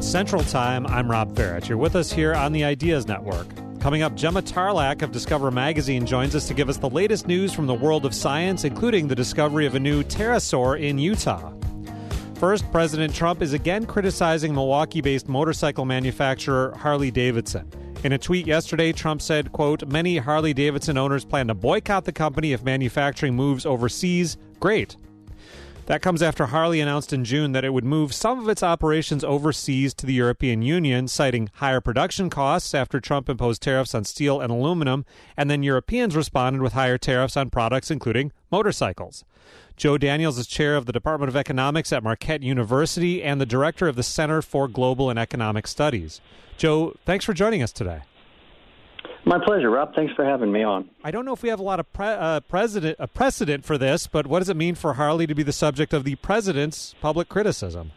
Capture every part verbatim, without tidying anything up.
Central Time, I'm Rob Farrett. You're with us here on the Ideas Network. Coming up, Gemma Tarlak of Discover Magazine joins us to give us the latest news from the world of science, including the discovery of a new pterosaur in Utah. First, President Trump is again criticizing Milwaukee-based motorcycle manufacturer Harley-Davidson. In a tweet yesterday, Trump said, quote, "Many Harley-Davidson owners plan to boycott the company if manufacturing moves overseas. Great." That comes after Harley announced in June that it would move some of its operations overseas to the European Union, citing higher production costs after Trump imposed tariffs on steel and aluminum, and then Europeans responded with higher tariffs on products including motorcycles. Joe Daniels is chair of the Department of Economics at Marquette University and the director of the Center for Global and Economic Studies. Joe, thanks for joining us today. My pleasure, Rob. Thanks for having me on. I don't know if we have a lot of pre- uh, precedent, a precedent for this, but what does it mean for Harley to be the subject of the president's public criticism?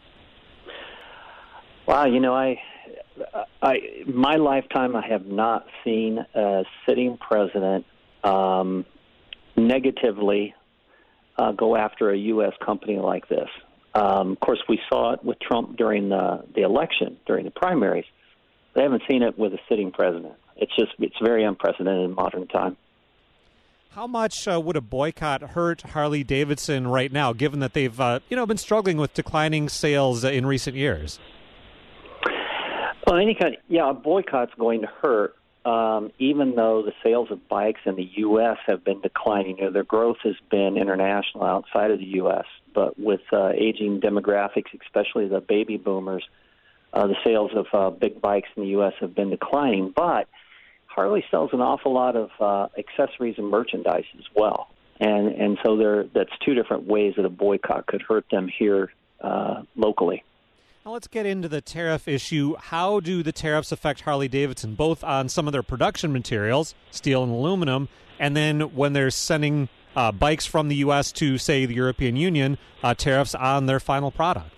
Wow, you know, I, I, my lifetime, I have not seen a sitting president um, negatively uh, go after a U S company like this. Um, of course, we saw it with Trump during the, the election, during the primaries. I haven't seen it with a sitting president. It's just, it's very unprecedented in modern time. How much uh, would a boycott hurt Harley-Davidson right now, given that they've, uh, you know, been struggling with declining sales uh, in recent years? Well, any kind, of, yeah, a boycott's going to hurt, um, even though the sales of bikes in the U S have been declining. You know, their growth has been international outside of the U S, but with uh, aging demographics, especially the baby boomers, uh, the sales of uh, big bikes in the U S have been declining. But Harley sells an awful lot of uh, accessories and merchandise as well, and and so there that's two different ways that a boycott could hurt them here uh, locally. Now let's get into the tariff issue. How do the tariffs affect Harley-Davidson, both on some of their production materials, steel and aluminum, and then when they're sending uh, bikes from the U S to, say, the European Union, uh, tariffs on their final product?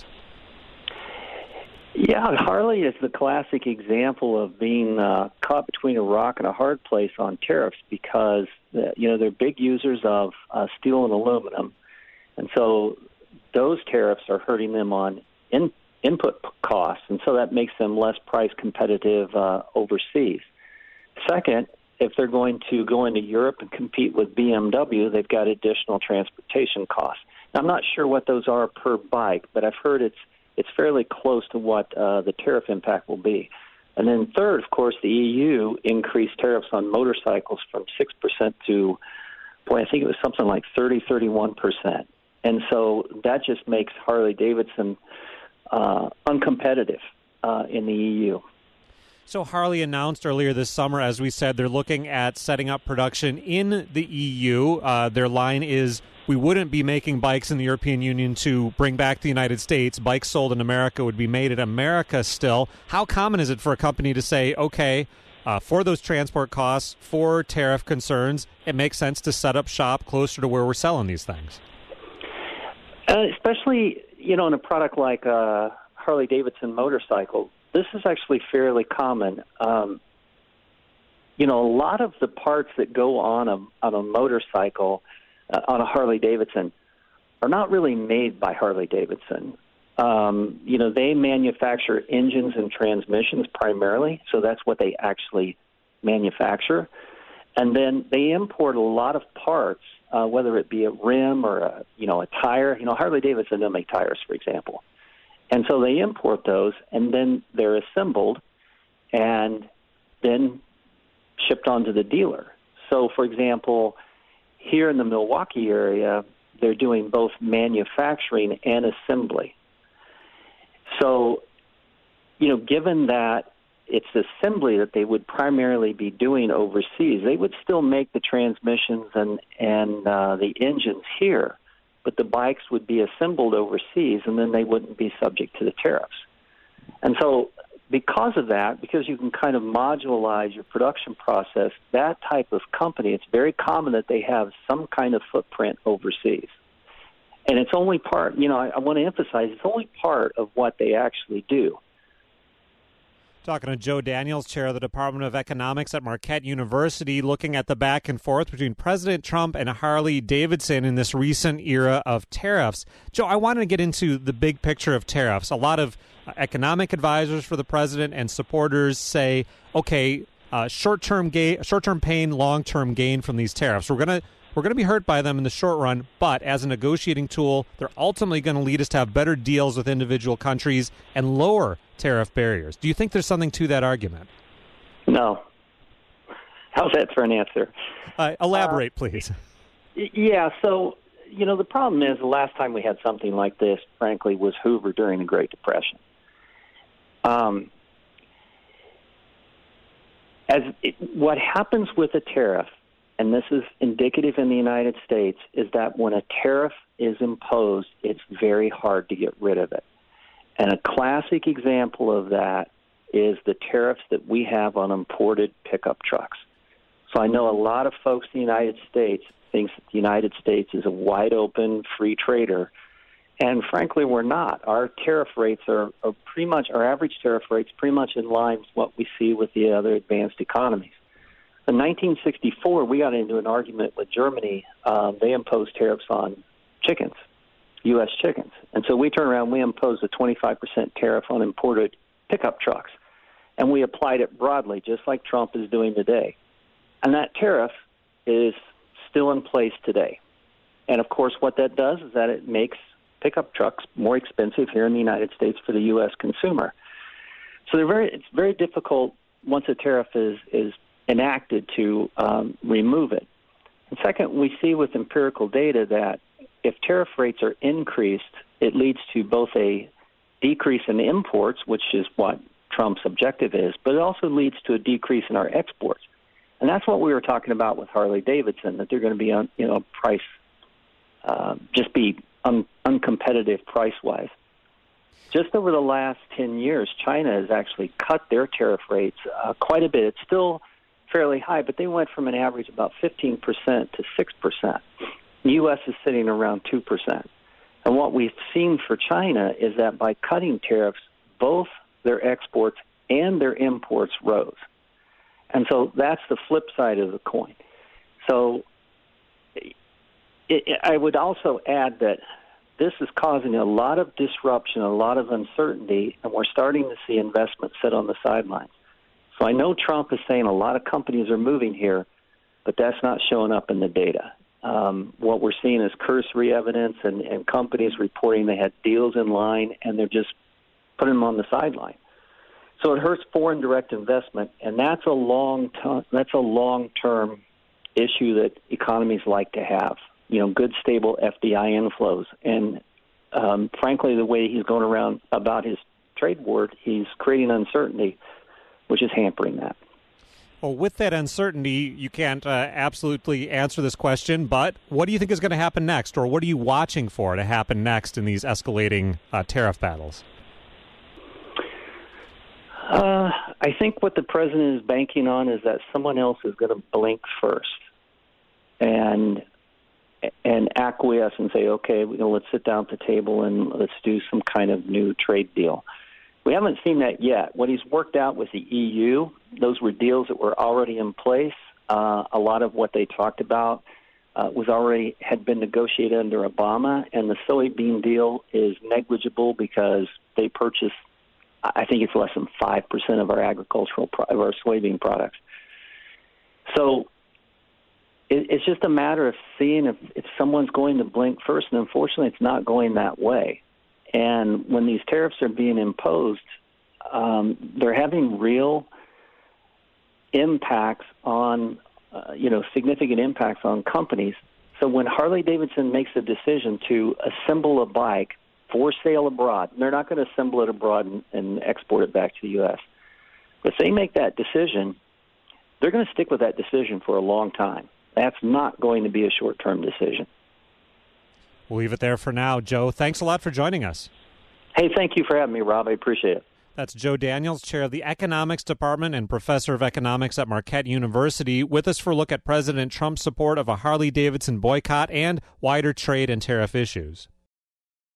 Yeah, Harley is the classic example of being uh, caught between a rock and a hard place on tariffs because, uh, you know, they're big users of uh, steel and aluminum. And so those tariffs are hurting them on in, input costs, and so that makes them less price competitive uh, overseas. Second, if they're going to go into Europe and compete with B M W, they've got additional transportation costs. Now, I'm not sure what those are per bike, but I've heard it's It's fairly close to what uh, the tariff impact will be. And then third, of course, the E U increased tariffs on motorcycles from six percent to, boy, I think it was something like thirty, thirty-one percent. And so that just makes Harley-Davidson uh, uncompetitive uh, in the E U. So Harley announced earlier this summer, as we said, they're looking at setting up production in the E U. Uh, their line is, we wouldn't be making bikes in the European Union to bring back the United States. Bikes sold in America would be made in America still. How common is it for a company to say, okay, uh, for those transport costs, for tariff concerns, it makes sense to set up shop closer to where we're selling these things? Uh, especially, you know, in a product like a Harley-Davidson motorcycle, this is actually fairly common. Um, you know, a lot of the parts that go on a, on a motorcycle, uh, on a Harley-Davidson, are not really made by Harley-Davidson. Um, you know, they manufacture engines and transmissions primarily, so that's what they actually manufacture. And then they import a lot of parts, uh, whether it be a rim or a, you know, a tire. You know, Harley-Davidson don't make tires, for example. And so they import those, and then they're assembled and then shipped on to the dealer. So, for example, here in the Milwaukee area, they're doing both manufacturing and assembly. So, you know, given that it's assembly that they would primarily be doing overseas, they would still make the transmissions and, and uh, the engines here, but the bikes would be assembled overseas, and then they wouldn't be subject to the tariffs. And so because of that, because you can kind of modularize your production process, that type of company, it's very common that they have some kind of footprint overseas. And it's only part, you know, I, I want to emphasize, it's only part of what they actually do. Talking to Joe Daniels, chair of the Department of Economics at Marquette University, looking at the back and forth between President Trump and Harley Davidson in this recent era of tariffs. Joe, I wanted to get into the big picture of tariffs. A lot of uh, economic advisors for the president and supporters say, okay, uh, short-term gain, short-term pain, long-term gain from these tariffs. We're going to We're going to be hurt by them in the short run, but as a negotiating tool, they're ultimately going to lead us to have better deals with individual countries and lower tariff barriers. Do you think there's something to that argument? No. How's that for an answer? Uh, elaborate, uh, please. Yeah, so, you know, the problem is the last time we had something like this, frankly, was Hoover during the Great Depression. Um, as it, what happens with a tariff, and this is indicative in the United States, is that when a tariff is imposed, it's very hard to get rid of it. And a classic example of that is the tariffs that we have on imported pickup trucks. So I know a lot of folks in the United States think that the United States is a wide-open free trader, and frankly, we're not. Our tariff rates are, are pretty much, our average tariff rates pretty much in line with what we see with the other advanced economies. In nineteen sixty-four, we got into an argument with Germany. Um, they imposed tariffs on chickens, U S chickens. And so we turned around, we imposed a twenty-five percent tariff on imported pickup trucks. And we applied it broadly, just like Trump is doing today. And that tariff is still in place today. And, of course, what that does is that it makes pickup trucks more expensive here in the United States for the U S consumer. So they're very, it's very difficult once a tariff is, is enacted to um, remove it. And second, we see with empirical data that if tariff rates are increased, it leads to both a decrease in imports, which is what Trump's objective is, but it also leads to a decrease in our exports. And that's what we were talking about with Harley Davidson, that they're going to be on, you know, price, uh, just be un- uncompetitive price-wise. Just over the last ten years, China has actually cut their tariff rates uh, quite a bit. It's still fairly high, but they went from an average about fifteen percent to six percent. The U S is sitting around two percent. And what we've seen for China is that by cutting tariffs, both their exports and their imports rose. And so that's the flip side of the coin. So it, it, I would also add that this is causing a lot of disruption, a lot of uncertainty, and we're starting to see investment sit on the sidelines. So I know Trump is saying a lot of companies are moving here, but that's not showing up in the data. Um, what we're seeing is cursory evidence and, and companies reporting they had deals in line, and they're just putting them on the sideline. So it hurts foreign direct investment, and that's a long t- that's a long-term issue that economies like to have. You know, good, stable F D I inflows. And um, frankly, the way he's going around about his trade war, he's creating uncertainty, which is hampering that. Well, with that uncertainty, you can't uh, absolutely answer this question, but what do you think is going to happen next, or what are you watching for to happen next in these escalating uh, tariff battles? Uh, I think what the president is banking on is that someone else is going to blink first and and acquiesce and say, okay, you know, let's sit down at the table and let's do some kind of new trade deal. We haven't seen that yet. What he's worked out with the E U, those were deals that were already in place. Uh, a lot of what they talked about uh, was already had been negotiated under Obama, and the soybean deal is negligible because they purchase, I think it's less than five percent of our agricultural, pro- of our soybean products. So it, it's just a matter of seeing if, if someone's going to blink first, and unfortunately it's not going that way. And when these tariffs are being imposed, um, they're having real impacts on, uh, you know, significant impacts on companies. So when Harley Davidson makes a decision to assemble a bike for sale abroad, they're not going to assemble it abroad and, and export it back to the U S. But if they make that decision, they're going to stick with that decision for a long time. That's not going to be a short-term decision. We'll leave it there for now. Joe, thanks a lot for joining us. Hey, thank you for having me, Rob. I appreciate it. That's Joe Daniels, chair of the Economics Department and professor of economics at Marquette University, with us for a look at President Trump's support of a Harley-Davidson boycott and wider trade and tariff issues.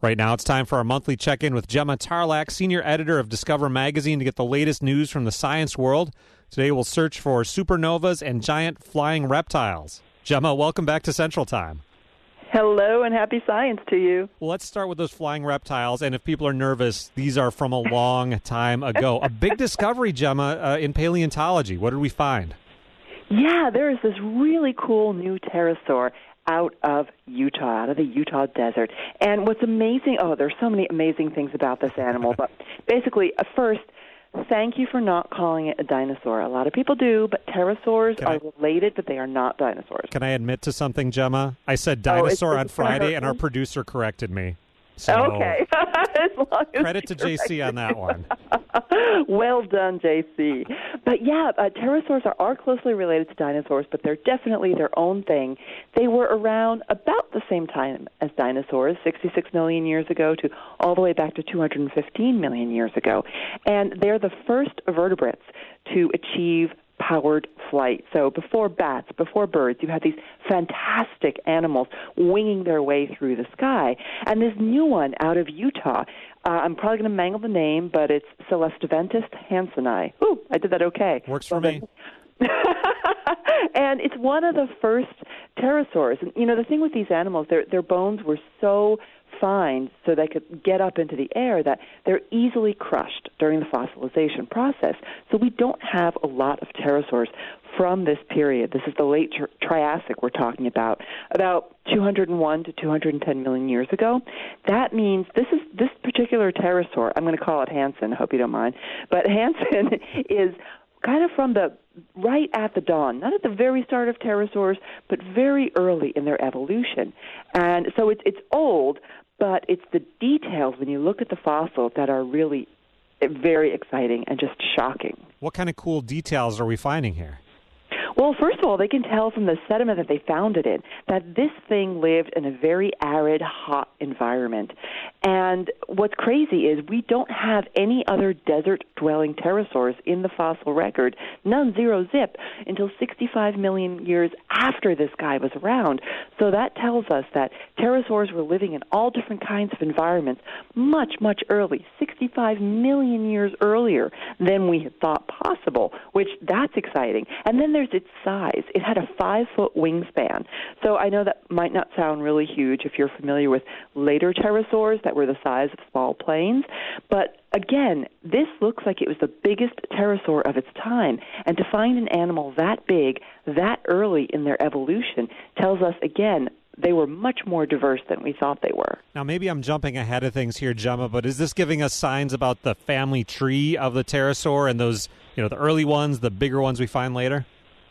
Right now, it's time for our monthly check-in with Gemma Tarlak, senior editor of Discover Magazine, to get the latest news from the science world. Today, we'll search for supernovas and giant flying reptiles. Gemma, welcome back to Central Time. Hello and happy science to you. Well, let's start with those flying reptiles. And if people are nervous, these are from a long time ago. A big discovery, Gemma, uh, in paleontology. What did we find? Yeah, there is this really cool new pterosaur out of Utah, out of the Utah desert. And what's amazing, oh, there's so many amazing things about this animal. But basically, uh, first, thank you for not calling it a dinosaur. A lot of people do, but pterosaurs Can are I, related, but they are not dinosaurs. Can I admit to something, Gemma? I said dinosaur oh, on Friday, and our producer corrected me. So okay. as long as credit to J C on that one. Well done, J C. But yeah, uh, pterosaurs are, are closely related to dinosaurs, but they're definitely their own thing. They were around about the same time as dinosaurs, sixty-six million years ago to all the way back to two hundred fifteen million years ago. And they're the first vertebrates to achieve powered flight. So before bats, before birds, you had these fantastic animals winging their way through the sky. And this new one out of Utah, uh, I'm probably going to mangle the name, but it's Celestiventus hanseni. Ooh, I did that okay. Works for well, me. And it's one of the first pterosaurs. And, you know, the thing with these animals, their their bones were so fine so they could get up into the air that they're easily crushed during the fossilization process. So we don't have a lot of pterosaurs from this period. This is the late tri- Triassic we're talking about, about two hundred one to two hundred ten million years ago. That means this is this particular pterosaur, I'm going to call it Hansen, I hope you don't mind, but Hansen is kind of from the right at the dawn, not at the very start of pterosaurs, but very early in their evolution. And so it's it's old, but it's the details when you look at the fossil that are really very exciting and just shocking. What kind of cool details are we finding here? Well, first of all, they can tell from the sediment that they found it in that this thing lived in a very arid, hot environment. And what's crazy is we don't have any other desert-dwelling pterosaurs in the fossil record, none, zero, zip, until sixty-five million years after this guy was around. So that tells us that pterosaurs were living in all different kinds of environments much, much early, sixty-five million years earlier than we had thought possible, which that's exciting. And then there's its size. It had a five-foot wingspan. So I know that might not sound really huge if you're familiar with later pterosaurs that were the size of small planes. But again, this looks like it was the biggest pterosaur of its time. And to find an animal that big, that early in their evolution, tells us, again, they were much more diverse than we thought they were. Now, maybe I'm jumping ahead of things here, Gemma, but is this giving us signs about the family tree of the pterosaur and those, you know, the early ones, the bigger ones we find later?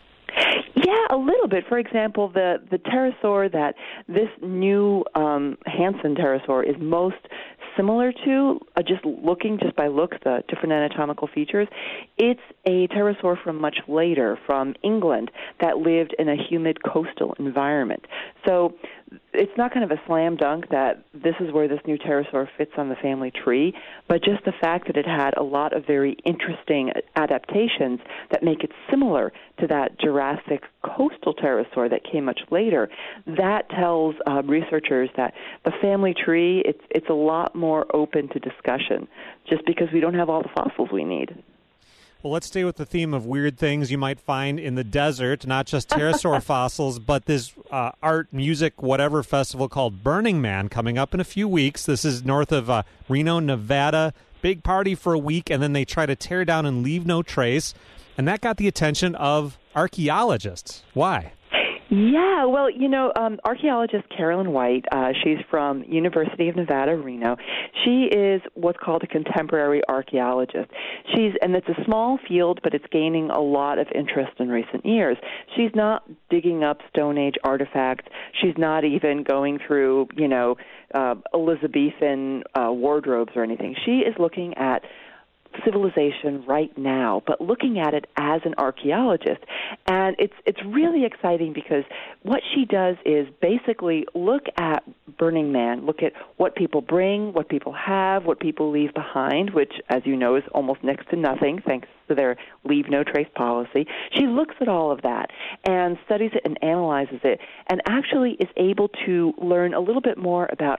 Yeah, a little bit. For example, the, the pterosaur that this new um, Hansen pterosaur is most similar to, uh, just looking just by looks, the different anatomical features, it's a pterosaur from much later, from England, that lived in a humid coastal environment. So it's not kind of a slam dunk that this is where this new pterosaur fits on the family tree, but just the fact that it had a lot of very interesting adaptations that make it similar to that Jurassic coastal pterosaur that came much later, that tells uh, researchers that the family tree, it's, it's a lot more open to discussion, just because we don't have all the fossils we need. Well, let's stay with the theme of weird things you might find in the desert, not just pterosaur fossils, but this uh, art, music, whatever festival called Burning Man coming up in a few weeks. This is north of uh, Reno, Nevada. Big party for a week, and then they try to tear down and leave no trace. And that got the attention of archaeologists. Why? Yeah, well, you know, um, archaeologist Carolyn White, uh, she's from University of Nevada, Reno. She is what's called a contemporary archaeologist. She's, and it's a small field, but it's gaining a lot of interest in recent years. She's not digging up Stone Age artifacts. She's not even going through, you know, uh, Elizabethan uh, wardrobes or anything. She is looking at civilization right now, but looking at it as an archaeologist. And it's it's really exciting because what she does is basically look at Burning Man, look at what people bring, what people have, what people leave behind, which, as you know, is almost next to nothing thanks to their leave no trace policy. She looks at all of that and studies it and analyzes it and actually is able to learn a little bit more about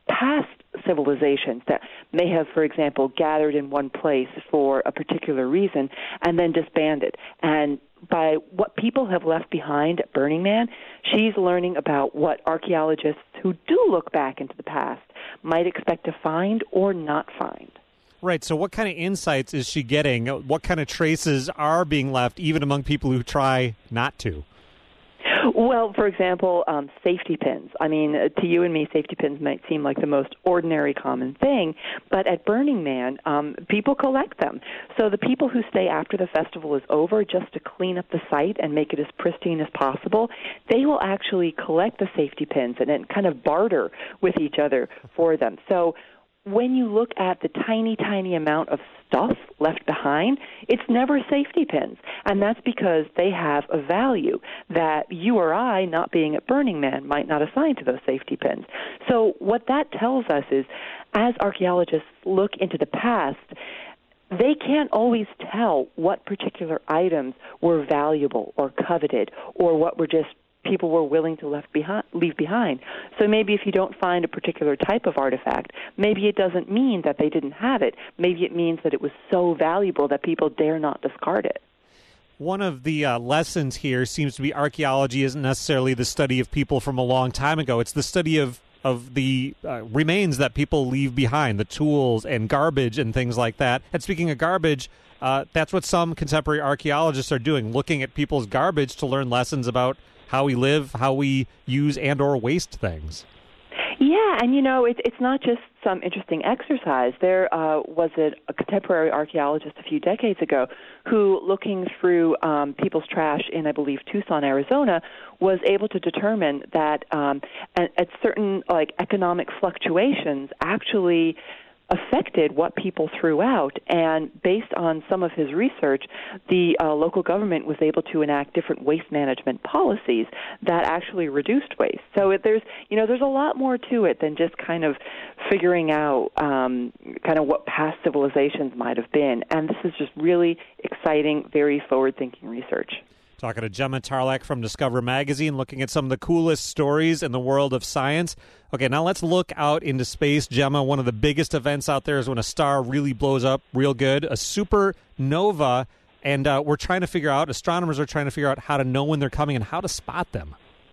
past civilizations that may have, for example, gathered in one place for a particular reason and then disbanded. And by what people have left behind at Burning Man, she's learning about what archaeologists who do look back into the past might expect to find or not find. Right, so what kind of insights is she getting? What kind of traces are being left even among people who try not to? Well, for example, um, safety pins. I mean, to you and me, safety pins might seem like the most ordinary common thing, but at Burning Man, um, people collect them. So the people who stay after the festival is over just to clean up the site and make it as pristine as possible, they will actually collect the safety pins and then kind of barter with each other for them. So when you look at the tiny, tiny amount of stuff left behind, it's never safety pins. And that's because they have a value that you or I, not being at Burning Man, might not assign to those safety pins. So what that tells us is, as archaeologists look into the past, they can't always tell what particular items were valuable or coveted or what were just people were willing to left behind, leave behind. So maybe if you don't find a particular type of artifact, maybe it doesn't mean that they didn't have it. Maybe it means that it was so valuable that people dare not discard it. One of the uh, lessons here seems to be archaeology isn't necessarily the study of people from a long time ago. It's the study of, of the uh, remains that people leave behind, the tools and garbage and things like that. And speaking of garbage, uh, that's what some contemporary archaeologists are doing, looking at people's garbage to learn lessons about how we live, how we use and or waste things. Yeah, and you know, it, it's not just some interesting exercise. There uh, was a, a contemporary archaeologist a few decades ago who, looking through um, people's trash in, I believe, Tucson, Arizona, was able to determine that um, at, at certain like economic fluctuations actually affected what people threw out. And based on some of his research, the uh, local government was able to enact different waste management policies that actually reduced waste. So it, there's, you know, there's a lot more to it than just kind of figuring out um, kind of what past civilizations might have been. And this is just really exciting, very forward-thinking research. Talking to Gemma Tarlak from Discover Magazine, looking at some of the coolest stories in the world of science. Okay, now let's look out into space. Gemma, one of the biggest events out there is when a star really blows up real good, a supernova, and uh, we're trying to figure out, astronomers are trying to figure out how to know when they're coming and how to spot them.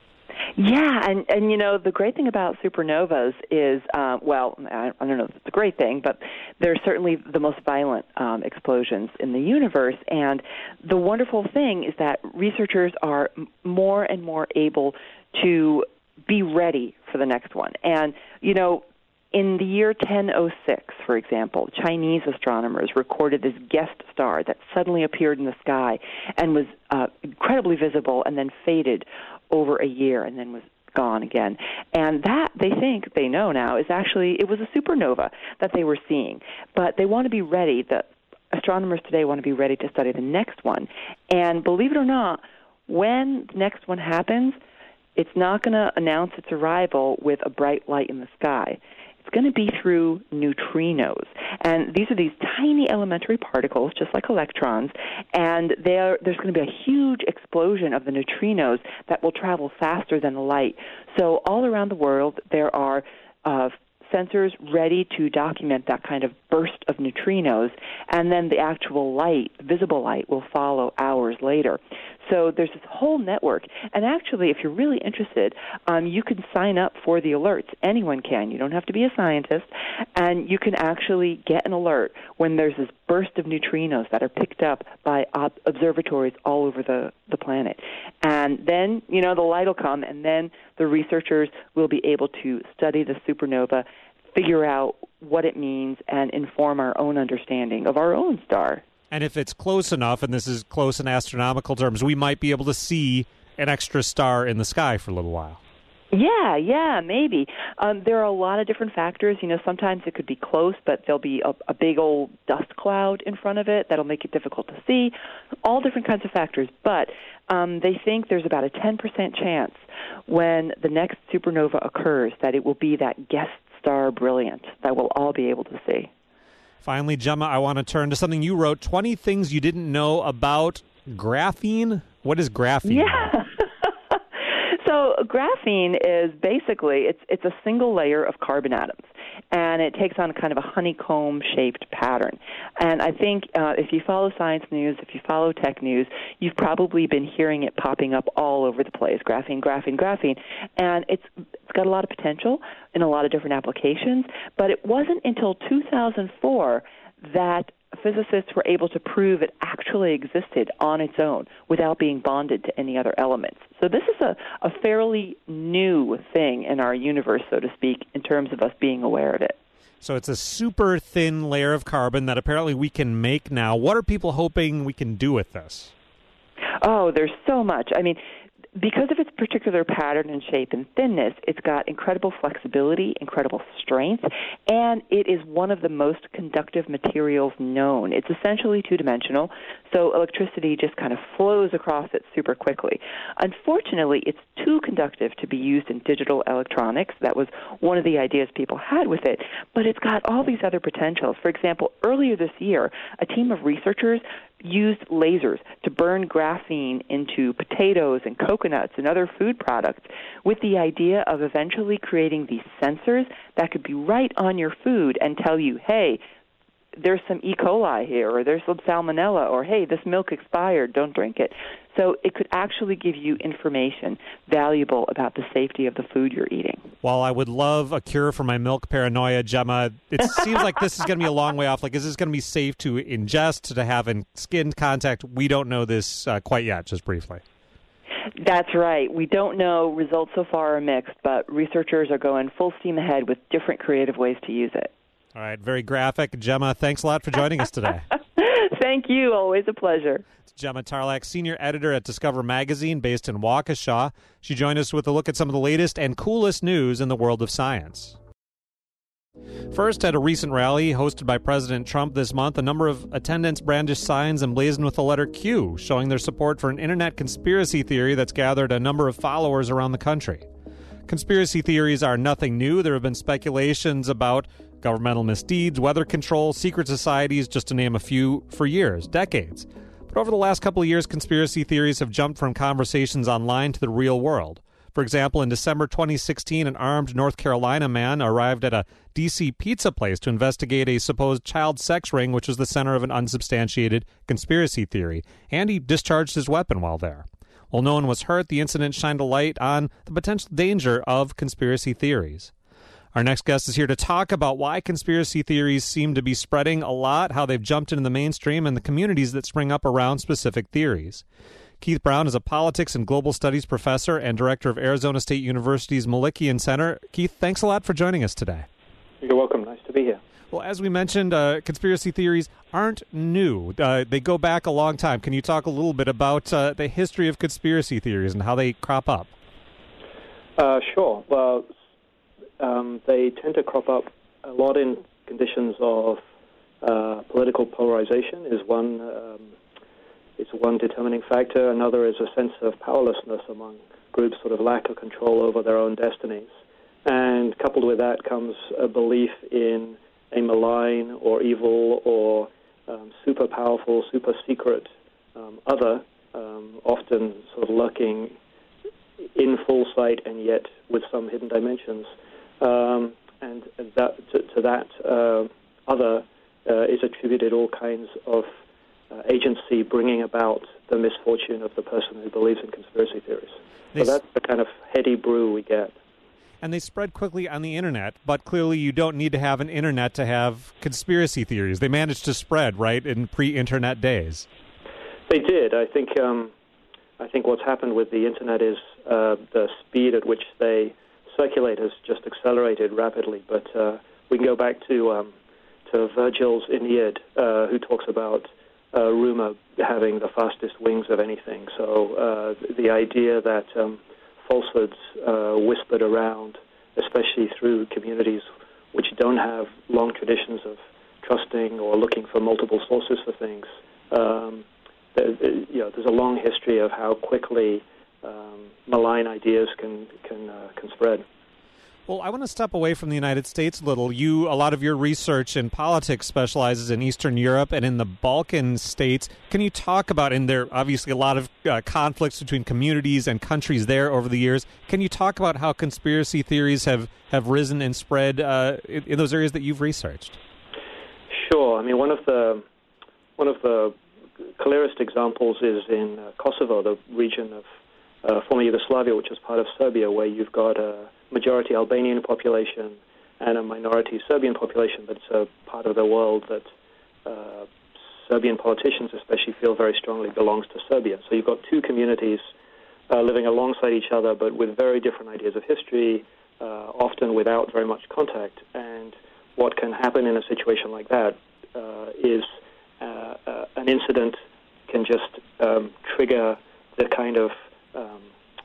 Yeah, and, and you know, the great thing about supernovas is, uh, well, I, I don't know if it's a great thing, but they're certainly the most violent um, explosions in the universe. And the wonderful thing is that researchers are m- more and more able to be ready for the next one. And, you know, in the year ten oh six, for example, Chinese astronomers recorded this guest star that suddenly appeared in the sky and was uh, incredibly visible and then faded over a year and then was gone again. And that, they think, they know now, is actually, it was a supernova that they were seeing. But they want to be ready. The astronomers today want to be ready to study the next one. And believe it or not, when the next one happens, it's not going to announce its arrival with a bright light in the sky. It's going to be through neutrinos. And these are these tiny elementary particles, just like electrons, and there's going to be a huge explosion of the neutrinos that will travel faster than the light. So all around the world, there are uh, sensors ready to document that kind of burst of neutrinos, and then the actual light, visible light, will follow hours later. So there's this whole network. And actually, if you're really interested, um, you can sign up for the alerts. Anyone can. You don't have to be a scientist. And you can actually get an alert when there's this burst of neutrinos that are picked up by ob- observatories all over the, the planet. And then, you know, the light will come, and then the researchers will be able to study the supernova, figure out what it means, and inform our own understanding of our own star. And if it's close enough, and this is close in astronomical terms, we might be able to see an extra star in the sky for a little while. Yeah, yeah, maybe. Um, there are a lot of different factors. You know, sometimes it could be close, but there'll be a, a big old dust cloud in front of it that'll make it difficult to see. All different kinds of factors. But um, they think there's about a ten percent chance when the next supernova occurs that it will be that guest star brilliant that we'll all be able to see. Finally, Gemma, I want to turn to something you wrote, twenty things you didn't know about graphene. What is graphene? Yeah. So So graphene is basically, it's it's a single layer of carbon atoms, and it takes on kind of a honeycomb-shaped pattern. And I think uh, if you follow science news, if you follow tech news, you've probably been hearing it popping up all over the place, graphene, graphene, graphene. And it's it's got a lot of potential in a lot of different applications, but it wasn't until two thousand four that physicists were able to prove it actually existed on its own without being bonded to any other elements. So this is a, a fairly new thing in our universe, so to speak, in terms of us being aware of it. So it's a super thin layer of carbon that apparently we can make now. What are people hoping we can do with this? Oh, there's so much. I mean, because of its particular pattern and shape and thinness, it's got incredible flexibility, incredible strength, and it is one of the most conductive materials known. It's essentially two-dimensional, so electricity just kind of flows across it super quickly. Unfortunately, it's too conductive to be used in digital electronics. That was one of the ideas people had with it, but it's got all these other potentials. For example, earlier this year, a team of researchers used lasers to burn graphene into potatoes and coconuts and other food products with the idea of eventually creating these sensors that could be right on your food and tell you, hey, there's some E. coli here, or there's some salmonella, or hey, this milk expired, don't drink it. So it could actually give you information valuable about the safety of the food you're eating. While I would love a cure for my milk paranoia, Gemma, it seems like this is going to be a long way off. Like, is this going to be safe to ingest, to have in skin contact? We don't know this uh, quite yet, just briefly. That's right. We don't know. Results so far are mixed, but researchers are going full steam ahead with different creative ways to use it. All right, very graphic. Gemma, thanks a lot for joining us today. Thank you. Always a pleasure. It's Gemma Tarlak, senior editor at Discover Magazine, based in Waukesha. She joined us with a look at some of the latest and coolest news in the world of science. First, at a recent rally hosted by President Trump this month, a number of attendants brandished signs emblazoned with the letter Q, showing their support for an internet conspiracy theory that's gathered a number of followers around the country. Conspiracy theories are nothing new. There have been speculations about governmental misdeeds, weather control, secret societies, just to name a few, for years, decades. But over the last couple of years, conspiracy theories have jumped from conversations online to the real world. For example, in December twenty sixteen, an armed North Carolina man arrived at a D C pizza place to investigate a supposed child sex ring, which was the center of an unsubstantiated conspiracy theory, and he discharged his weapon while there. While no one was hurt, the incident shined a light on the potential danger of conspiracy theories. Our next guest is here to talk about why conspiracy theories seem to be spreading a lot, how they've jumped into the mainstream, and the communities that spring up around specific theories. Keith Brown is a politics and global studies professor and director of Arizona State University's Malikian Center. Keith, thanks a lot for joining us today. You're welcome. Nice to be here. Well, as we mentioned, uh, conspiracy theories aren't new. Uh, they go back a long time. Can you talk a little bit about uh, the history of conspiracy theories and how they crop up? Uh, sure. Well, um, they tend to crop up a lot in conditions of uh, political polarization is one um, is one determining factor. Another is a sense of powerlessness among groups, sort of lack of control over their own destinies. And coupled with that comes a belief in a malign or evil or um, super powerful, super secret um, other, um, often sort of lurking in full sight and yet with some hidden dimensions. Um, and that, to, to that uh, other uh, is attributed all kinds of uh, agency bringing about the misfortune of the person who believes in conspiracy theories. They so that's the kind of heady brew we get. And they spread quickly on the internet, but clearly you don't need to have an internet to have conspiracy theories. They managed to spread, right, in pre-internet days. They did. I think um, I think what's happened with the internet is uh, the speed at which they circulate has just accelerated rapidly. But uh, we can go back to um, to Virgil's Aeneid, uh, who talks about uh, rumor having the fastest wings of anything. So uh, the idea that um, falsehoods uh, whispered around, especially through communities which don't have long traditions of trusting or looking for multiple sources for things. Um, there, you know, there's a long history of how quickly um, malign ideas can can uh, can spread. Well, I want to step away from the United States a little. You, a lot of your research in politics specializes in Eastern Europe and in the Balkan states. Can you talk about, and there are obviously a lot of uh, conflicts between communities and countries there over the years. Can you talk about how conspiracy theories have, have risen and spread uh, in, in those areas that you've researched? Sure. I mean, one of the one of the clearest examples is in uh, Kosovo, the region of uh, former Yugoslavia, which is part of Serbia, where you've got a majority Albanian population and a minority Serbian population, but it's a part of the world that uh, Serbian politicians especially feel very strongly belongs to Serbia. So you've got two communities uh, living alongside each other, but with very different ideas of history, uh, often without very much contact. And what can happen in a situation like that uh, is uh, uh, an incident can just um, trigger the kind of um,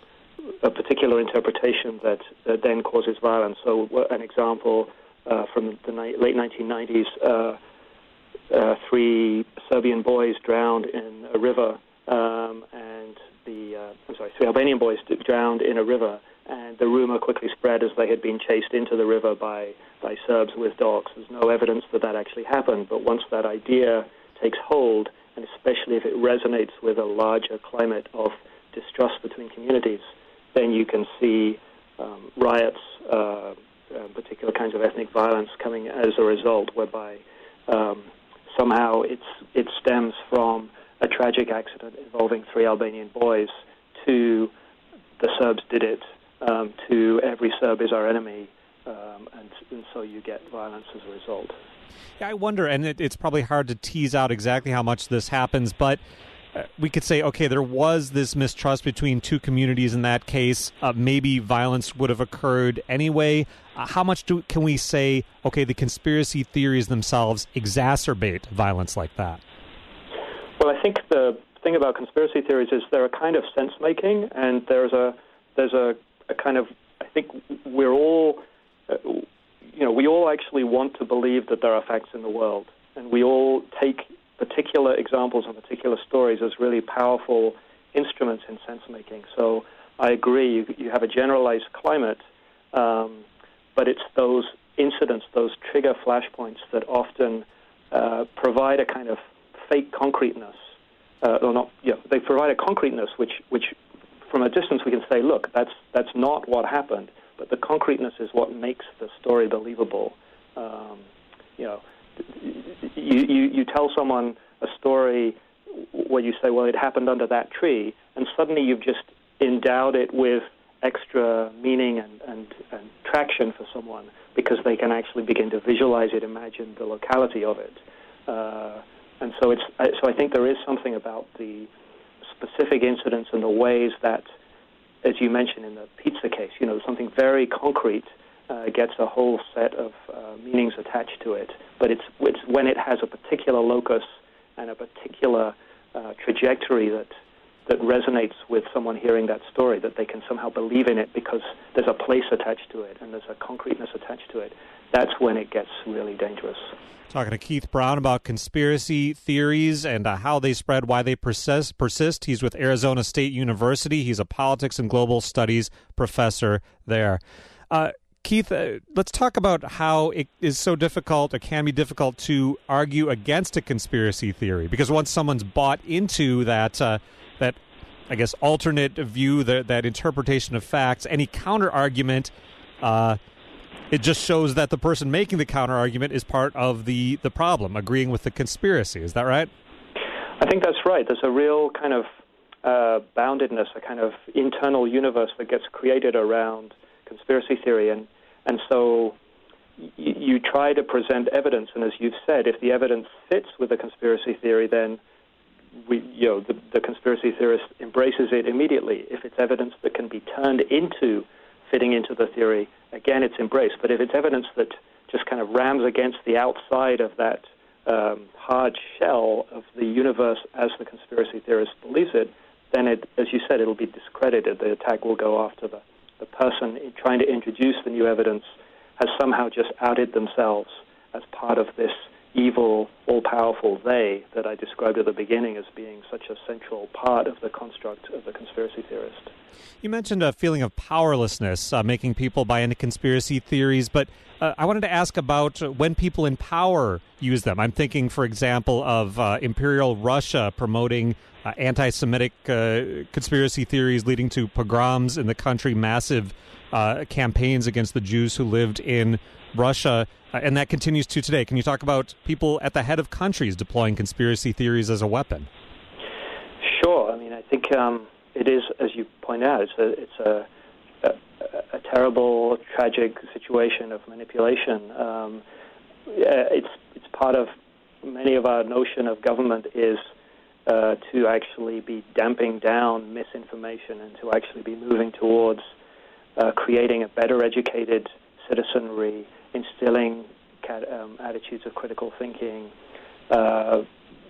a particular interpretation that, that then causes violence. So an example uh, from the ni- late nineteen nineties, uh, uh, three Serbian boys drowned in a river, um, and the, uh, I'm sorry, three Albanian boys drowned in a river, and the rumor quickly spread as they had been chased into the river by, by Serbs with dogs. There's no evidence that that actually happened, but once that idea takes hold, and especially if it resonates with a larger climate of distrust between communities, then you can see um, riots, uh, uh, particular kinds of ethnic violence coming as a result, whereby um, somehow it's, it stems from a tragic accident involving three Albanian boys to the Serbs did it, um, to every Serb is our enemy, um, and, and so you get violence as a result. Yeah, I wonder, and it, it's probably hard to tease out exactly how much this happens, but Uh, we could say, okay, there was this mistrust between two communities in that case. Uh, maybe violence would have occurred anyway. Uh, how much do can we say, okay, the conspiracy theories themselves exacerbate violence like that? Well, I think the thing about conspiracy theories is they're a kind of sense-making, and there's a there's a, a kind of, I think we're all, uh, you know, we all actually want to believe that there are facts in the world, and we all take particular examples and particular stories as really powerful instruments in sense-making. So I agree, you, you have a generalized climate, um, but it's those incidents, those trigger flashpoints that often uh, provide a kind of fake concreteness, uh, or not, yeah, they provide a concreteness which, which from a distance we can say, look, that's, that's not what happened, but the concreteness is what makes the story believable. Um, you know, You, you, you tell someone a story where you say, well, it happened under that tree, and suddenly you've just endowed it with extra meaning and, and, and traction for someone because they can actually begin to visualize it, imagine the locality of it. Uh, and so, it's, so I think there is something about the specific incidents and the ways that, as you mentioned in the pizza case, you know, something very concrete Uh, gets a whole set of uh, meanings attached to it. But it's, it's when it has a particular locus and a particular uh, trajectory that that resonates with someone hearing that story, that they can somehow believe in it because there's a place attached to it and there's a concreteness attached to it. That's when it gets really dangerous. Talking to Keith Brown about conspiracy theories and uh, how they spread, why they persist, persist. He's with Arizona State University. He's a politics and global studies professor there. Uh, Keith, uh, let's talk about how it is so difficult, or can be difficult, to argue against a conspiracy theory. Because once someone's bought into that, uh, that I guess, alternate view, that, that interpretation of facts, any counter-argument, uh, it just shows that the person making the counter-argument is part of the, the problem, agreeing with the conspiracy. Is that right? I think that's right. There's a real kind of uh, boundedness, a kind of internal universe that gets created around conspiracy theory, and and so y- you try to present evidence, and as you've said, if the evidence fits with the conspiracy theory, then we, you know, the, the conspiracy theorist embraces it immediately. If it's evidence that can be turned into fitting into the theory, again, it's embraced. But if it's evidence that just kind of rams against the outside of that um, hard shell of the universe as the conspiracy theorist believes it, then, it, as you said, it'll be discredited. The attack will go after the the person trying to introduce the new evidence has somehow just outed themselves as part of this evil, all-powerful they that I described at the beginning as being such a central part of the construct of the conspiracy theorist. You mentioned a feeling of powerlessness, uh, making people buy into conspiracy theories, but uh, I wanted to ask about when people in power use them. I'm thinking, for example, of uh, Imperial Russia promoting uh, anti-Semitic uh, conspiracy theories leading to pogroms in the country, massive uh, campaigns against the Jews who lived in Russia, uh, and that continues to today. Can you talk about people at the head of countries deploying conspiracy theories as a weapon? Sure. I mean, I think um, it is, as you point out, it's a, it's a, a, a terrible, tragic situation of manipulation. Um, it's it's part of many of our notion of government is uh, to actually be damping down misinformation and to actually be moving towards uh, creating a better educated citizenry, instilling um, attitudes of critical thinking, uh,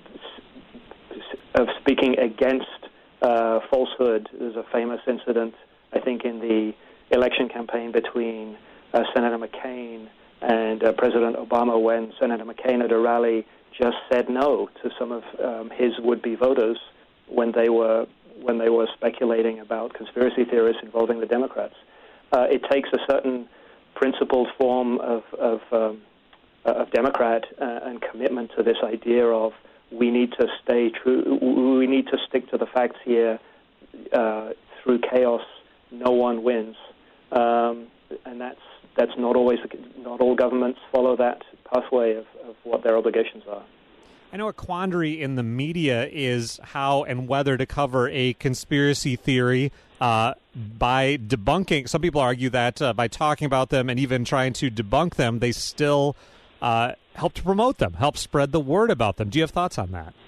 of speaking against uh, falsehood. There's a famous incident, I think, in the election campaign between uh, Senator McCain and uh, President Obama, when Senator McCain at a rally just said no to some of um, his would-be voters when they were when they were speculating about conspiracy theories involving the Democrats. Uh, it takes a certain principled form of of, um, of Democrat uh, and commitment to this idea of we need to stay true, we need to stick to the facts here. Uh, through chaos, no one wins, um, and that's that's not always not all governments follow that pathway of, of what their obligations are. I know a quandary in the media is how and whether to cover a conspiracy theory uh, by debunking. Some people argue that uh, by talking about them and even trying to debunk them, they still uh, help to promote them, help spread the word about them. Do you have thoughts on that?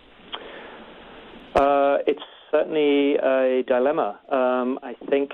Uh, it's certainly a dilemma. Um, I think,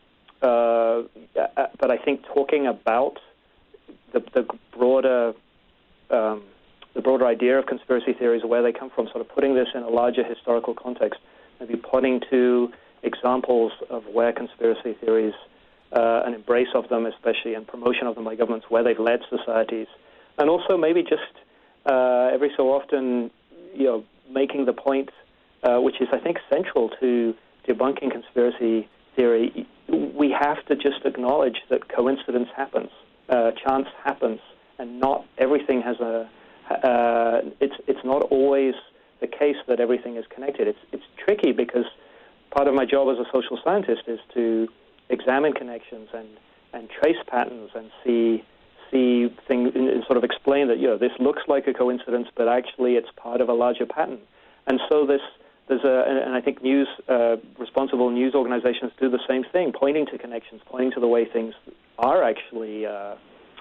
uh, but I think talking about the, the broader um, the broader idea of conspiracy theories, where they come from, sort of putting this in a larger historical context, maybe pointing to examples of where conspiracy theories, uh, an embrace of them especially, and promotion of them by governments, where they've led societies, and also maybe just uh, every so often, you know, making the point, uh, which is, I think, central to debunking conspiracy theory, we have to just acknowledge that coincidence happens, uh, chance happens, and not everything has a Uh, it's it's not always the case that everything is connected. It's it's tricky because part of my job as a social scientist is to examine connections and, and trace patterns and see see things and sort of explain that, you know, this looks like a coincidence, but actually it's part of a larger pattern. And so this there's a and I think news uh, responsible news organizations do the same thing, pointing to connections, pointing to the way things are actually Uh,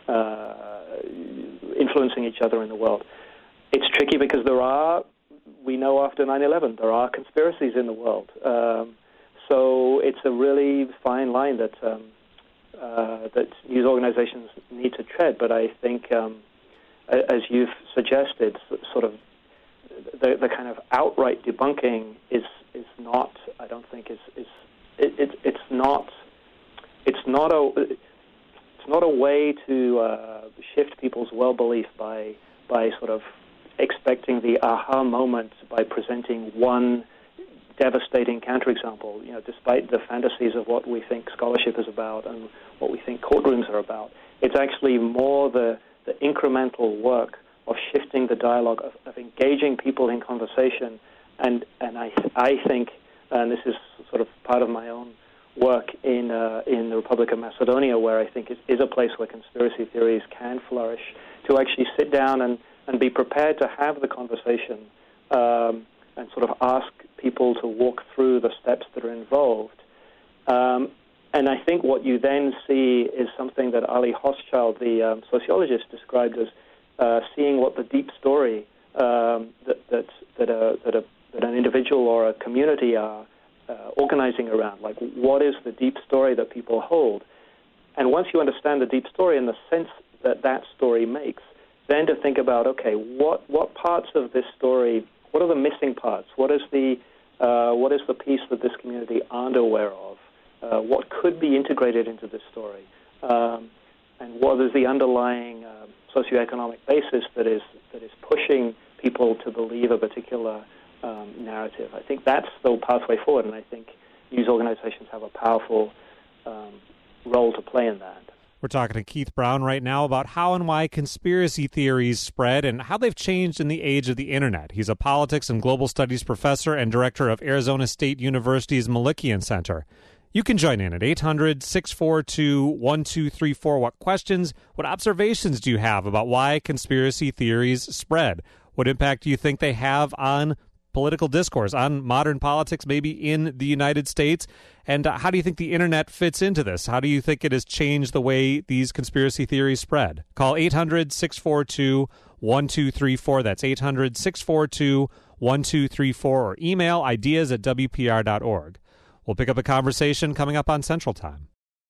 Uh, influencing each other in the world. It's tricky because there are, we know after nine eleven, there are conspiracies in the world. Um, so it's a really fine line that um, uh, that news organizations need to tread. But I think, um, as you've suggested, sort of the, the kind of outright debunking is is not. I don't think is is it, it, it's not. It's not a. It's not a way to uh, shift people's well-belief by by sort of expecting the aha moment by presenting one devastating counterexample. You know, despite the fantasies of what we think scholarship is about and what we think courtrooms are about, it's actually more the, the incremental work of shifting the dialogue, of, of engaging people in conversation, and and I I think, and this is sort of part of my own work in uh, in the Republic of Macedonia, where I think is, is a place where conspiracy theories can flourish, to actually sit down and, and be prepared to have the conversation um, and sort of ask people to walk through the steps that are involved. Um, and I think what you then see is something that Ali Hochschild, the um, sociologist, described as uh, seeing what the deep story um, that that that, a, that, a, that an individual or a community are Uh, organizing around, like what is the deep story that people hold. And once you understand the deep story and the sense that that story makes, then to think about, okay, what what parts of this story, what are the missing parts? What is the uh, what is the piece that this community aren't aware of? Uh, what could be integrated into this story? Um, and what is the underlying uh, socioeconomic basis that is that is pushing people to believe a particular um, narrative. I think that's the pathway forward, and I think news organizations have a powerful um, role to play in that. We're talking to Keith Brown right now about how and why conspiracy theories spread and how they've changed in the age of the Internet. He's a politics and global studies professor and director of Arizona State University's Malikian Center. You can join in at eight hundred, six four two, one two three four. What questions, what observations do you have about why conspiracy theories spread? What impact do you think they have on political discourse, on modern politics, maybe in the United States? And uh, how do you think the Internet fits into this? How do you think it has changed the way these conspiracy theories spread? Call eight hundred, six four two, one two three four. That's eight hundred, six four two, one two three four, or email ideas at w p r dot org. We'll pick up a conversation coming up on Central Time.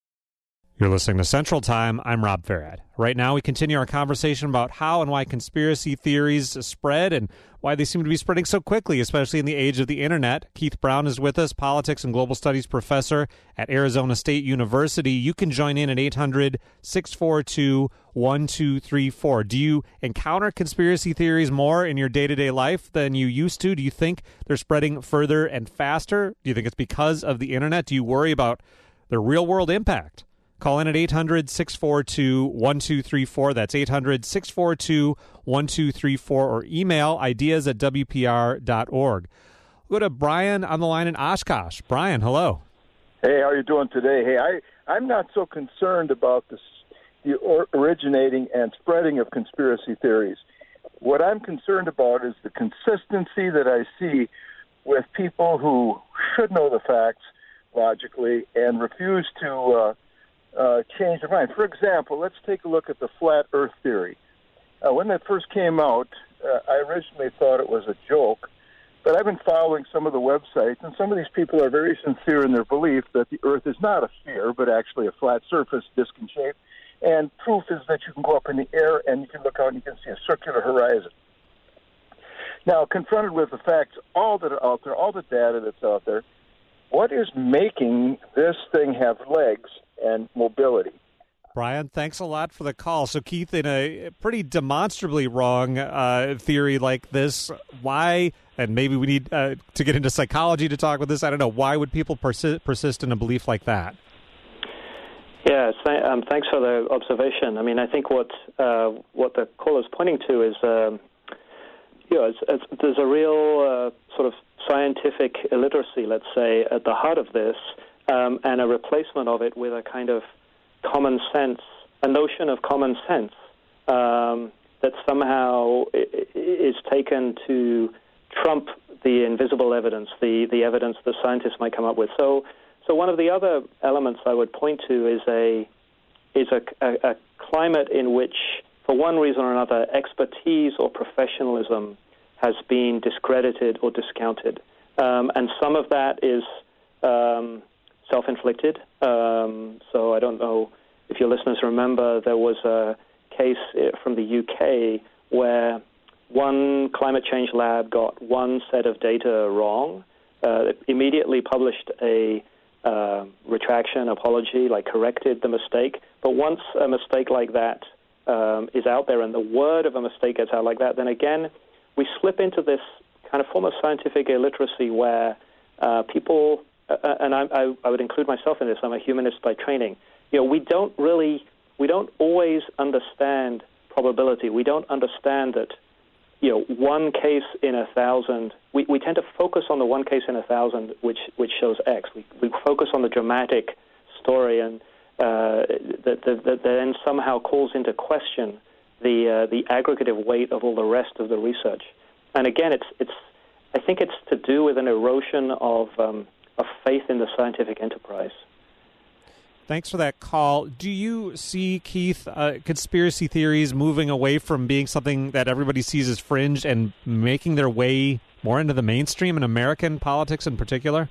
You're listening to Central Time. I'm Rob Farad. Right now, we continue our conversation about how and why conspiracy theories spread and why they seem to be spreading so quickly, especially in the age of the Internet. Keith Brown is with us, politics and global studies professor at Arizona State University. You can join in at eight hundred, six four two, one two three four. Do you encounter conspiracy theories more in your day-to-day life than you used to? Do you think they're spreading further and faster? Do you think it's because of the Internet? Do you worry about their real-world impact? Call in at eight hundred, six four two, one two three four. That's eight hundred, six four two, one two three four, or email ideas at w p r dot org. We'll go to Brian on the line in Oshkosh. Brian, hello. Hey, how are you doing today? Hey, I, I'm not so concerned about this, the or, originating and spreading of conspiracy theories. What I'm concerned about is the consistency that I see with people who should know the facts logically and refuse to uh, Uh, change their mind. For example, let's take a look at the flat earth theory. Uh, when that first came out, uh, I originally thought it was a joke, but I've been following some of the websites, and some of these people are very sincere in their belief that the earth is not a sphere, but actually a flat surface, disc in shape, and proof is that you can go up in the air and you can look out and you can see a circular horizon. Now, confronted with the facts, all that are out there, all the data that's out there, what is making this thing have legs and mobility? Brian, thanks a lot for the call. So, Keith, in a pretty demonstrably wrong uh, theory like this, why, and maybe we need uh, to get into psychology to talk with this, I don't know, why would people persi- persist in a belief like that? Yeah, th- um, thanks for the observation. I mean, I think what uh, what the caller's pointing to is, um, you know, it's, it's, there's a real uh, sort of scientific illiteracy, let's say, at the heart of this, um, and a replacement of it with a kind of common sense, a notion of common sense um, that somehow is taken to trump the invisible evidence, the, the evidence that scientists might come up with. So, so one of the other elements I would point to is a is a, a, a climate in which, for one reason or another, expertise or professionalism has been discredited or discounted. Um, and some of that is um, self-inflicted. Um, so I don't know if your listeners remember, there was a case from the U K where one climate change lab got one set of data wrong, uh, it immediately published a uh, retraction, apology, like corrected the mistake. But once a mistake like that um, is out there and the word of a mistake gets out like that, then again, we slip into this kind of form of scientific illiteracy where uh, people, uh, and I, I, I would include myself in this, I'm a humanist by training, you know, we don't really, we don't always understand probability. We don't understand that, you know, one case in a thousand, we, we tend to focus on the one case in a thousand which, which shows X. We, we focus on the dramatic story and uh, that, that, that then somehow calls into question the uh, the aggregative weight of all the rest of the research. And again, it's it's I think it's to do with an erosion of um, of faith in the scientific enterprise. Thanks for that call. Do you see, Keith, uh, conspiracy theories moving away from being something that everybody sees as fringe and making their way more into the mainstream in American politics in particular?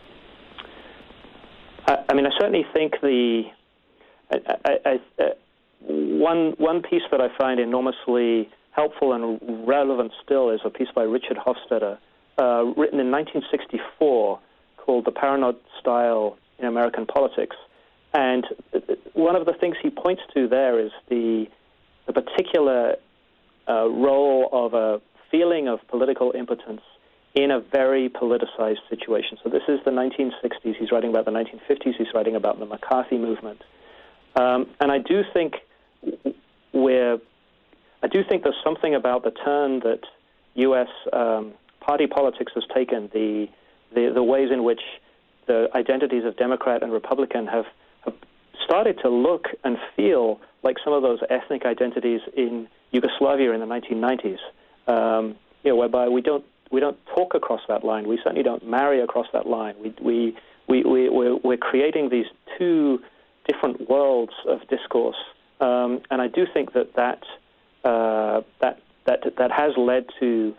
I, I mean, I certainly think the I, I, I, uh, one one piece that I find enormously helpful and relevant still is a piece by Richard Hofstadter, uh, written in nineteen sixty-four, called "The Paranoid Style in American Politics." And one of the things he points to there is the the particular uh, role of a feeling of political impotence in a very politicized situation. So this is the nineteen sixties. He's writing about the nineteen fifties. He's writing about the McCarthy movement. Um, and I do think we're, I do think there's something about the turn that U S um, party politics has taken, the, the the ways in which the identities of Democrat and Republican have, have started to look and feel like some of those ethnic identities in Yugoslavia in the nineteen nineties. Um, you know, whereby we don't we don't talk across that line. We certainly don't marry across that line. We we we, we we're, we're creating these two different worlds of discourse, um, and I do think that that uh, that that that has led to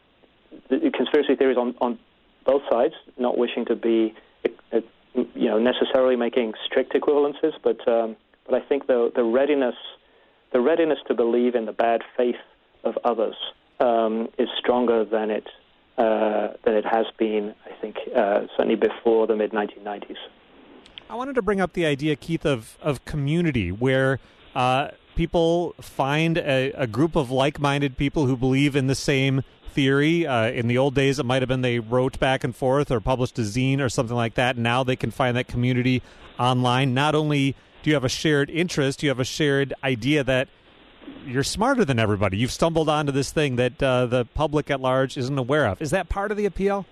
the conspiracy theories on, on both sides, not wishing to be, uh, you know, necessarily making strict equivalences, but um, but I think the the readiness the readiness to believe in the bad faith of others um, is stronger than it uh, than it has been. I think uh, certainly before the mid nineteen nineties. I wanted to bring up the idea, Keith, of, of community, where uh, people find a, a group of like-minded people who believe in the same theory. Uh, in the old days, it might have been they wrote back and forth or published a zine or something like that. Now they can find that community online. Not only do you have a shared interest, you have a shared idea that you're smarter than everybody. You've stumbled onto this thing that uh, the public at large isn't aware of. Is that part of the appeal?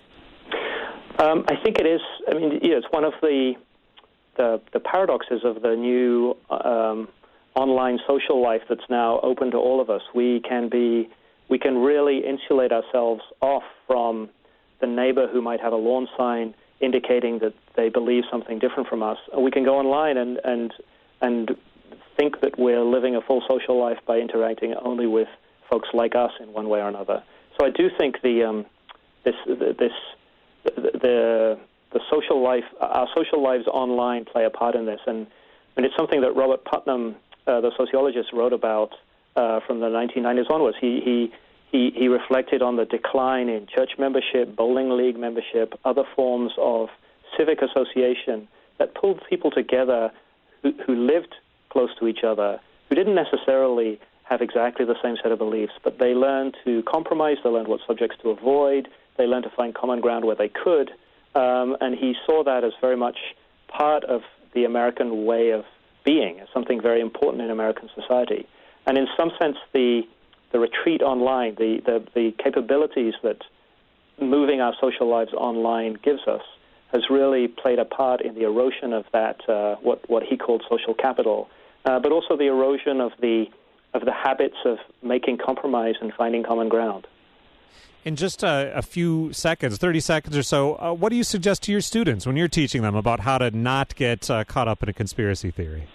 Um, I think it is. I mean, yeah, it's one of the The, the paradoxes of the new um, online social life that's now open to all of us. We can be, we can really insulate ourselves off from the neighbor who might have a lawn sign indicating that they believe something different from us. And we can go online and and and think that we're living a full social life by interacting only with folks like us in one way or another. So I do think the um, this this the, the The social life, our social lives online play a part in this, and, and it's something that Robert Putnam, uh, the sociologist, wrote about uh, from the nineteen nineties onwards. He, he he he reflected on the decline in church membership, bowling league membership, other forms of civic association that pulled people together who, who lived close to each other, who didn't necessarily have exactly the same set of beliefs, but they learned to compromise, they learned what subjects to avoid, they learned to find common ground where they could. Um, and he saw that as very much part of the American way of being, as something very important in American society. And in some sense, the the retreat online, the, the, the capabilities that moving our social lives online gives us, has really played a part in the erosion of that, uh, what, what he called social capital, uh, but also the erosion of the of the habits of making compromise and finding common ground. In just a, a few seconds, thirty seconds or so, uh, what do you suggest to your students when you're teaching them about how to not get uh, caught up in a conspiracy theory?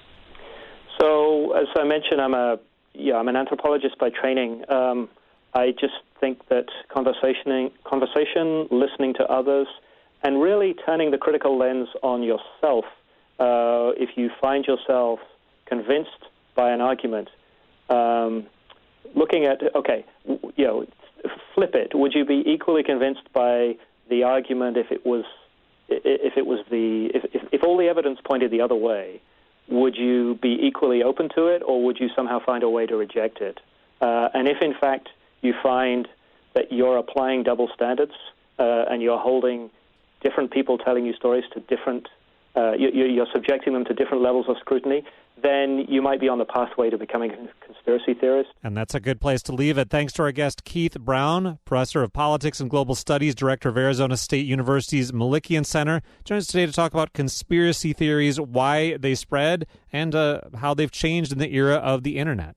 So, as I mentioned, I'm a yeah, I'm an anthropologist by training. Um, I just think that conversation, conversation, listening to others, and really turning the critical lens on yourself. Uh, if you find yourself convinced by an argument, um, looking at okay, you know. Flip it. Would you be equally convinced by the argument if it was, if it was the, if, if, if all the evidence pointed the other way? Would you be equally open to it, or would you somehow find a way to reject it? Uh, and if in fact you find that you're applying double standards uh, and you're holding different people telling you stories to different, uh, you, you're subjecting them to different levels of scrutiny, then you might be on the pathway to becoming a conspiracy theorist. And that's a good place to leave it. Thanks to our guest, Keith Brown, Professor of Politics and Global Studies, Director of Arizona State University's Melikian Center. Joins us today to talk about conspiracy theories, why they spread, and uh, how they've changed in the era of the Internet.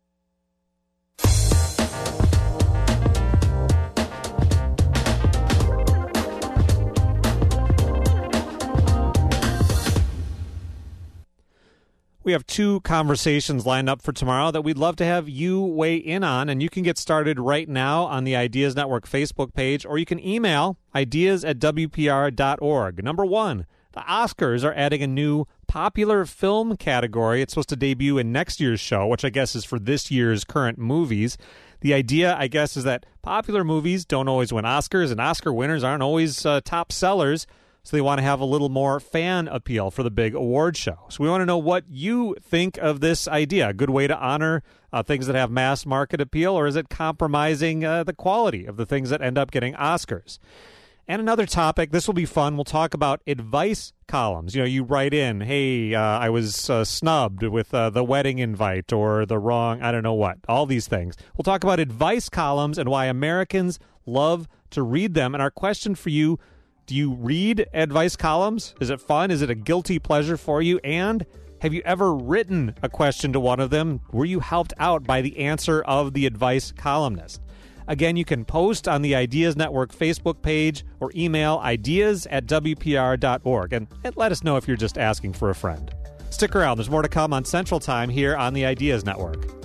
We have two conversations lined up for tomorrow that we'd love to have you weigh in on, and you can get started right now on the Ideas Network Facebook page, or you can email ideas at w p r dot org. Number one, the Oscars are adding a new popular film category. It's supposed to debut in next year's show, which I guess is for this year's current movies. The idea, I guess, is that popular movies don't always win Oscars, and Oscar winners aren't always uh, top sellers. So they want to have a little more fan appeal for the big award show. So we want to know what you think of this idea. A good way to honor uh, things that have mass market appeal, or is it compromising uh, the quality of the things that end up getting Oscars? And another topic, this will be fun, we'll talk about advice columns. You know, you write in, hey, uh, I was uh, snubbed with uh, the wedding invite or the wrong, I don't know what, all these things. We'll talk about advice columns and why Americans love to read them. And our question for you, do you read advice columns? Is it fun? Is it a guilty pleasure for you? And have you ever written a question to one of them? Were you helped out by the answer of the advice columnist? Again, you can post on the Ideas Network Facebook page or email ideas at W P R dot org and, and let us know if you're just asking for a friend. Stick around. There's more to come on Central Time here on the Ideas Network.